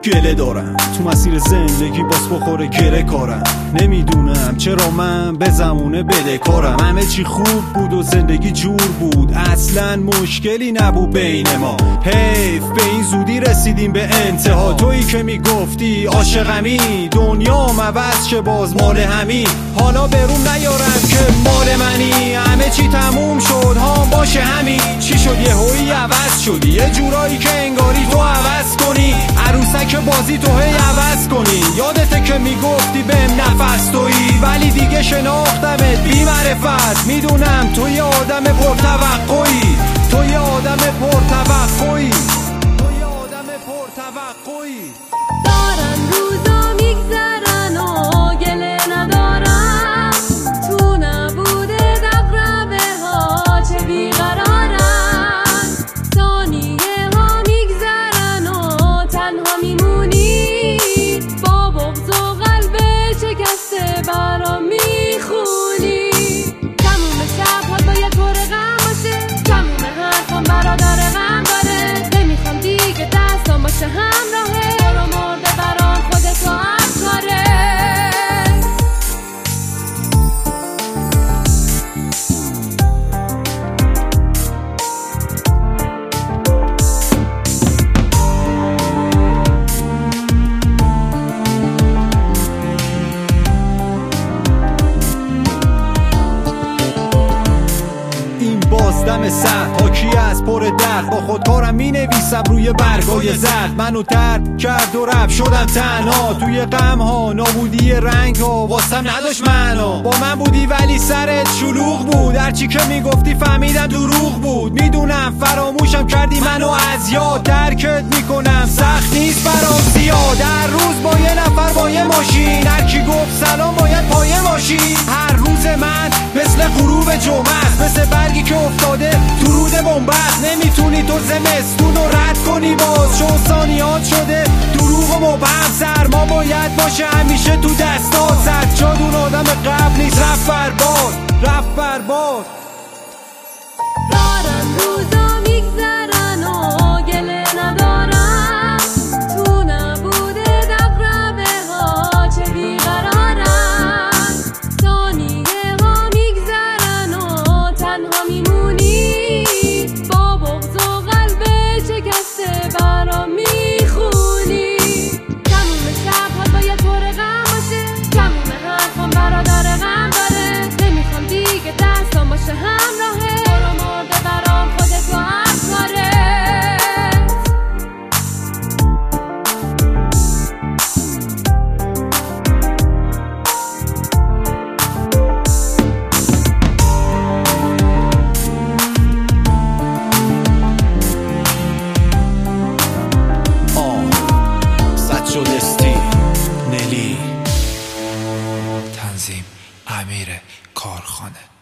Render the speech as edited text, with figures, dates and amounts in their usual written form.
گله دارم تو مسیر زندگی باز بخوره گره کارم. نمیدونم چرا من به زمونه بدهکارم. همه چی خوب بود و زندگی جور بود، اصلا مشکلی نبود بین ما. حیف به این زودی رسیدیم به انتها. تویی که میگفتی عاشقمی، دنیام عوض شه باز مال همین. حالا برون نیارم که مال منی، همه چی تموم شد ها باشه همین. چی شد یهویی عوض شدی، یه جورایی که انگاری تو عوض کنی، عروسک بازی تو هی عوض کنی. یادته که میگفتی بهم نفس تویی، ولی دیگه شناختمت بی معرفت. میدونم تو یه آدم پرتوقعی، تو یه آدم پرتوقعی، تو یه آدم پرتوقعی. دارن روزا میگذرن و گله ندارم، تو نبوده دقربه ها چه بیقرارن. ثانیه ها میگذرن و تنها میمونی، با بغض و قلب شکسته برام میخونی. تموم شبها باید پر غم باشه، تموم حرفام برادر غم داره. نمیخوام دیگه دستام باشه همراهه، برو مرده برام خودتو افکاره. دم سرد حاکی از پر درد، با خودکارم می نویسم روی برگای زرد. منو ترد کرد و رفت شدم تنها، توی غم ها نابودی رنگ ها واسم نداشت معنا. با من بودی ولی سرت شلوغ بود، هرچی که میگفتی فهمیدم دروغ بود. میدونم فراموشم کردی منو از یاد، درکت میکنم سخت نیست برام زیاد. هر روز با یه نفر با یه ماشین، هرکی گفت سلام باید پایه ماشین. هر روز من مثل غروب جمعه است، مثل برگی که افتاده تو رود بنبست. نمیتونی تو زمستون رو رد کنی باز، چون ثانیات شده دروغ و مبهم. سرما باید باشه همیشه تو دستات، سجاد اون آدم قبل نیست رفت برباد، رفت برباد. دارن روزا میگذرن و گله ندارم، تو نبوده دقربه ها چه بیقرارن. ثانیه ها میگذرن و تنها میمونی، با بغض و قلب شکسته برام میخونی. تموم شبها باید پر غم باشه، تموم حرفام برادر غم داره. نمیخوام دیگه دستام باشه همراهه، برو مرده برام خودتو افکاره. تنظیم امیر کارخانه.